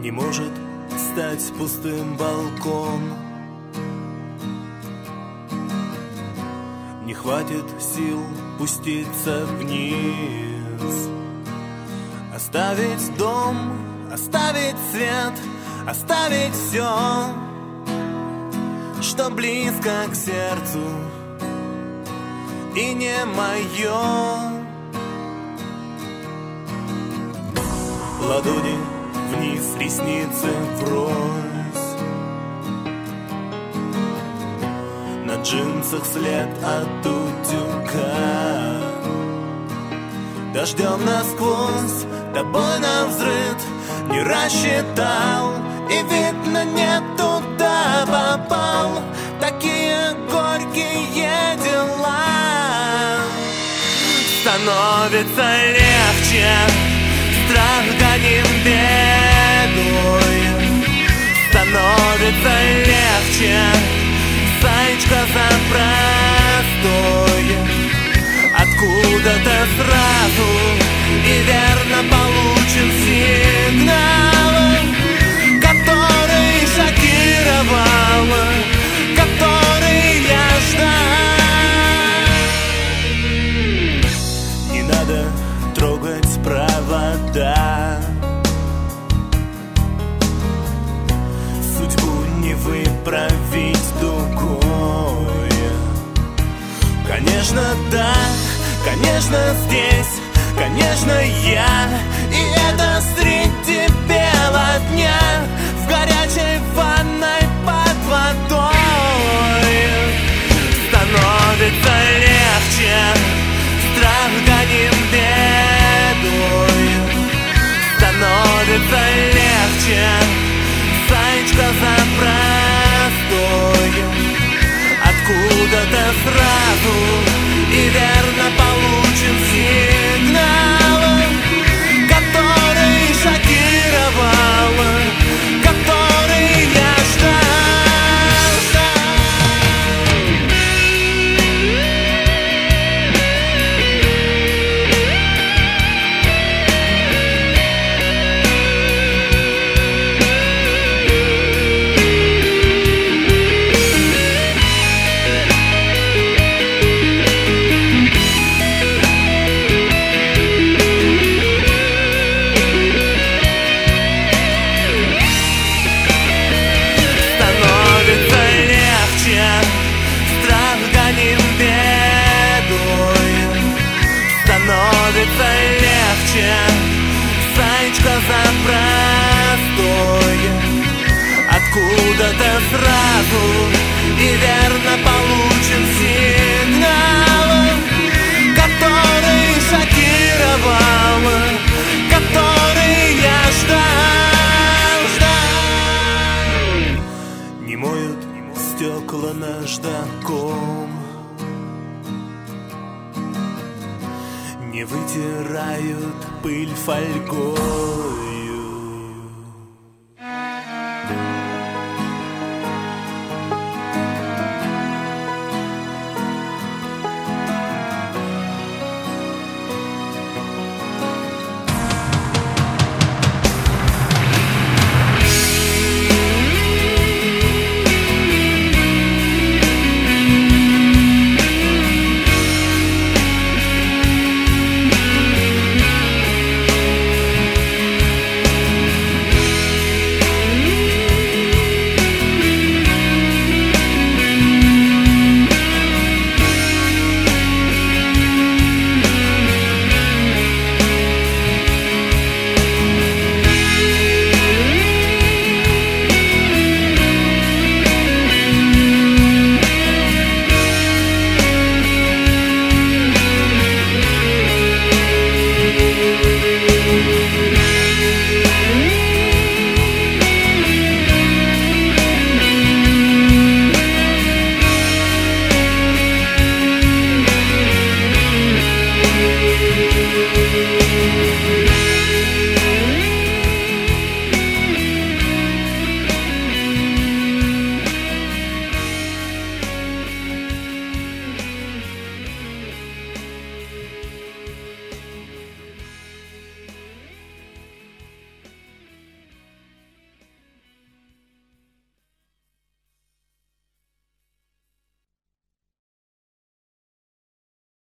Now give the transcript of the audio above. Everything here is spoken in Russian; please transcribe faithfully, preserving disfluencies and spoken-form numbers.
Не может стать пустым балкон. Не хватит сил пуститься вниз, оставить дом, оставить свет, оставить все, что близко к сердцу и не мое. Ладони вниз, ресницы врозь, на джинсах след от утюга. Дождем насквозь, тобой навзрыд не рассчитал, и видно не туда попал. Такие горькие дела. Становится легче, страх гоним бедой. Становится легче, зайчка за простой. Откуда-то сразу и верно получен сигнал, который шокировал, который я ждал. Не надо трогать провода, судьбу не выправить дугой. Конечно, да, конечно, здесь, конечно, я. И это среди бела дня, в горячей ванной под водой. Становится легче, страх гоним бедой. Становится легче, зайчка за простой. Откуда-то сразу и верно получен сигнал, который шокировал, который я ждал, зайчка за простой. Откуда-то сразу и верно получен сигнал, который шокировал, который я ждал, ждал. Не моют стекла наждаком, не вытирают пыль фольгой.